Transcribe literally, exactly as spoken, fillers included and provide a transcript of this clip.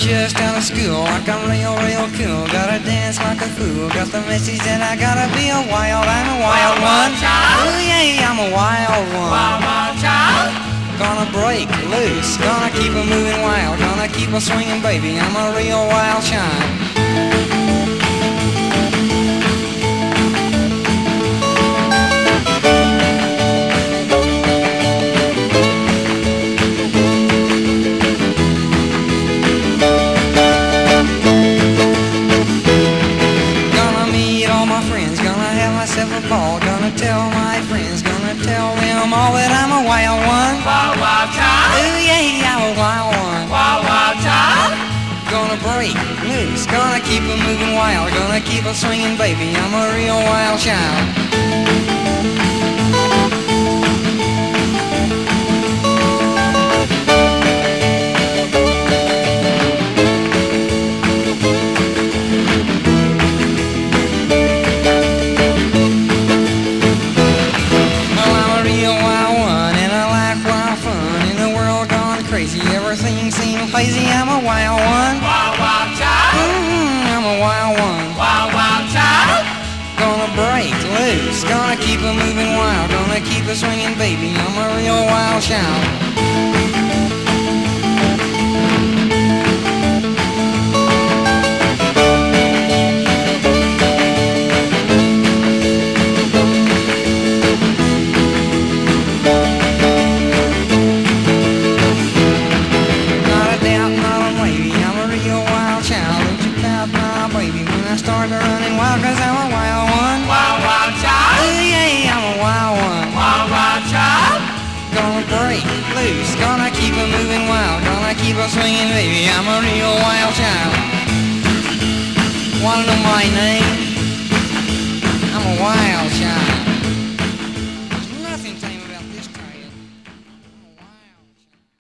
just out of school, like I'm real, real cool. Gotta dance like a fool. Got the message that I gotta be a wild, I'm a wild, wild one. Child. Oh yeah, I'm a wild one. Wild, wild child. Gonna break loose, gonna keep 'em moving wild, gonna keep 'em swinging, baby. I'm a real wild child. Gonna tell my friends, gonna tell them all that I'm a wild one. Wild, wild child. Ooh yeah, I'm a wild one. Wild, wild child. Gonna break loose, gonna keep 'em moving wild, gonna keep 'em swinging, baby. I'm a real wild child. Everything seems crazy, I'm a wild one. Wild, wild child. Mm-hmm, I'm a wild one. Wild, wild child. Gonna break loose, gonna keep 'em moving wild, gonna keep 'em swinging, baby. I'm a real wild child. I started running wild, cause I'm a wild one. Wild, wild child. Ooh yeah, I'm a wild one. Wild, wild child. Gonna break loose, gonna keep 'em moving wild, gonna keep 'em swinging, baby. I'm a real wild child. Wanna know my name? I'm a wild